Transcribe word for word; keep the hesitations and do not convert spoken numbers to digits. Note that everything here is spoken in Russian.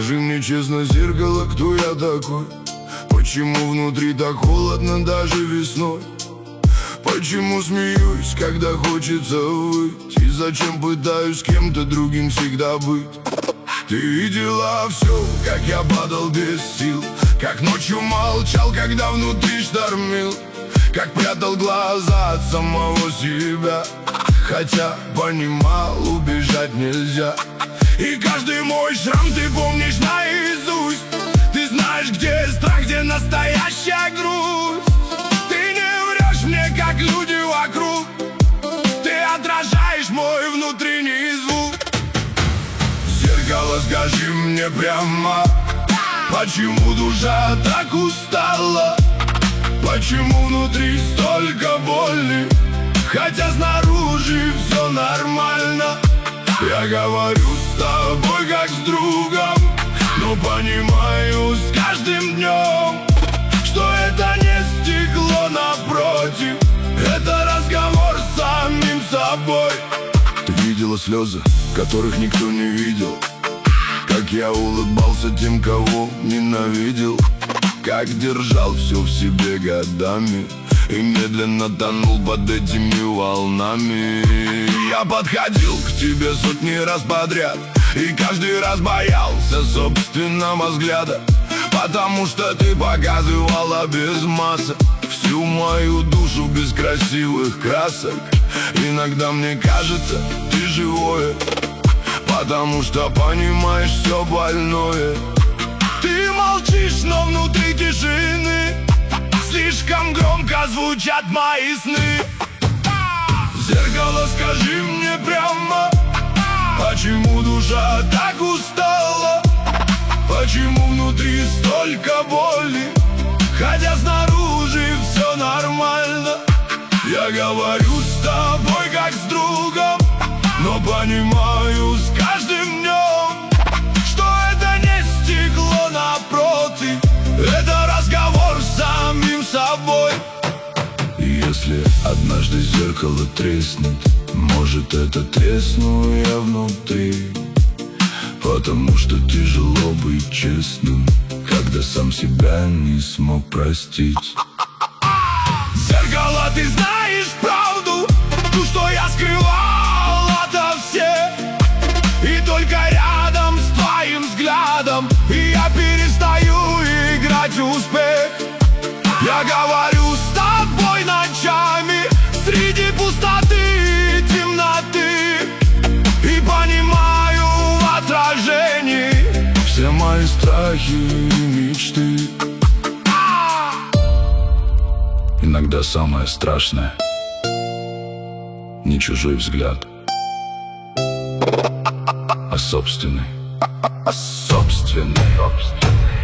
Скажи мне честно, зеркало, кто я такой? Почему внутри так холодно даже весной? Почему смеюсь, когда хочется выть? И зачем пытаюсь с кем-то другим всегда быть? Ты видела все, как я падал без сил, как ночью молчал, когда внутри штормил, как прятал глаза от самого себя, хотя понимал, убежать нельзя. И каждый мой шрам ты помнишь наизусть. Ты знаешь, где страх, где настоящая грусть. Ты не врешь мне, как люди вокруг. Ты отражаешь мой внутренний звук. Зеркало, скажи мне прямо, почему душа так устала? Почему внутри столько боли, хотя снаружи все нормально? Я говорю с тобой как с другом, но понимаю с каждым днем, что это не стекло напротив, это разговор с самим собой. Ты видела слезы, которых никто не видел, как я улыбался тем, кого ненавидел, как держал все в себе годами и медленно тонул под этими волнами. Я подходил к тебе сотни раз подряд, и каждый раз боялся собственного взгляда, потому что ты показывала без масок всю мою душу без красивых красок. Иногда мне кажется, ты живое, потому что понимаешь все больное. Ты молчишь, но внутри тишины слишком громко звучат мои сны. Зеркало, скажи мне прямо, почему душа так устала? Почему внутри столько боли, хотя снаружи все нормально? Я говорю с тобой как с другом, но понимаю с каждым днем, что это не стекло напротив, это разговор с самим собой. И если однажды зеркало треснет, может, это тресну я внутри, потому что тяжело быть честным, когда сам себя не смог простить. Зеркало, ты знаешь правду, ту, что я скрывал ото всех, и только рядом с твоим взглядом и я перестаю играть в успех. Я говорю с тобой ночами среди пустоты и темноты, и понимаю в отражении все мои страхи и мечты. Иногда самое страшное — не чужой взгляд, а собственный, а собственный.